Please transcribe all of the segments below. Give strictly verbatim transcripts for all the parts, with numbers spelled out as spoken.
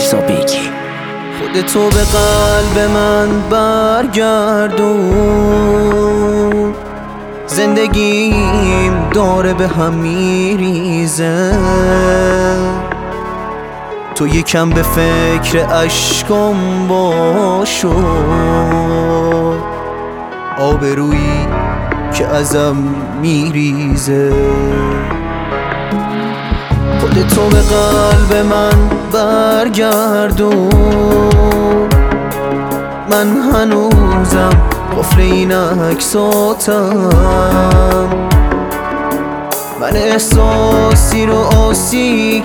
عکسا بگی. خودتو به قلب من برگردون، زندگیم داره به هم میریزه. تو یکم به فکر عشقم باشو، آبرویی که ازم میریزه. خودتو به قلب من برگردون، من هنوزم قفل این عکساتم. من احساسی رو آسی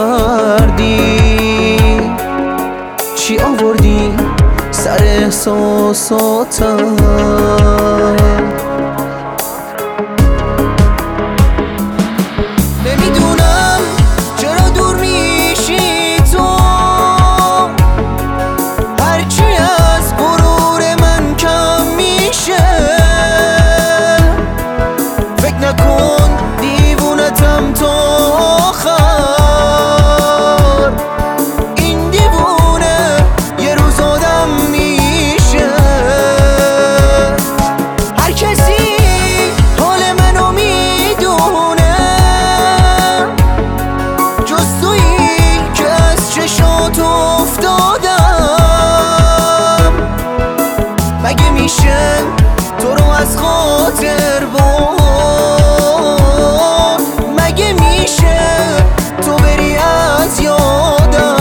کردی، چی آوردی سر احساساتم؟ نمیدونم چرا دور میشی تو، هرچی از غرور من کم میشه. فکر نکن دیوونتم تا آخر، این دیوونه یه روز آدم میشه. هر کسی حال منو میدونه جز تویی که از چشات افتادم. مگه میشه تو رو از خاطر برد؟ مگه میشه تو بری از یادم؟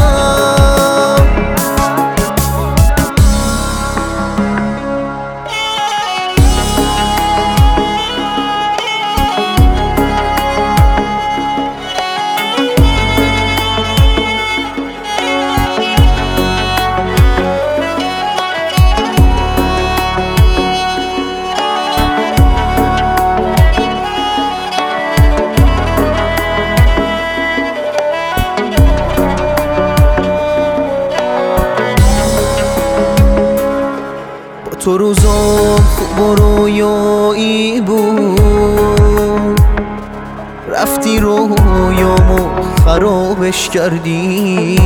تو روزا خوب و رویایی بود، رفتی رویامو خرابش کردی.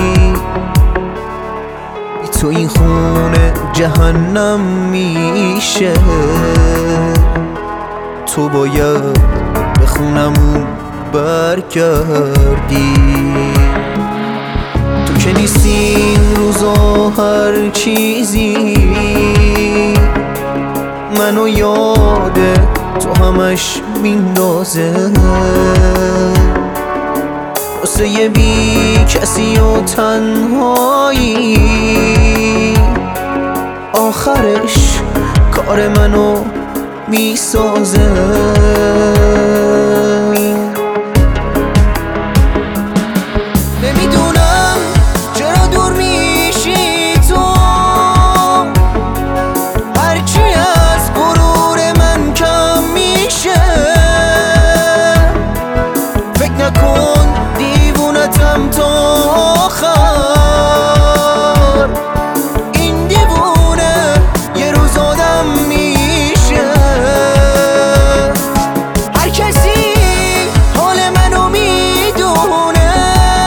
بی تو این خونه جهنم میشه. تو باید به خونمون برگردی. تو که نیستی این روزا هر چیزی، منو یاد تو همش میندازه. واسه یه بی کسی و تنهایی، آخرش کار منو میسازه. نمیدونم چرا دور میشی تو، هرچی از غرور من کم میشه. فکر نکن دیوونتم تا آخر، این دیوونه یه روز آدم میشه. هر کسی حال منو میدونه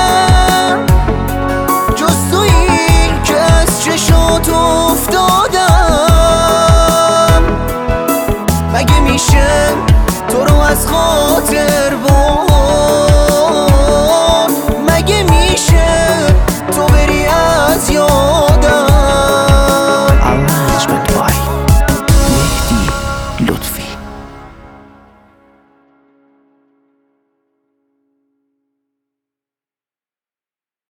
جز تویی که از چشات افتادم. مگه میشه تو رو از خاطر برد؟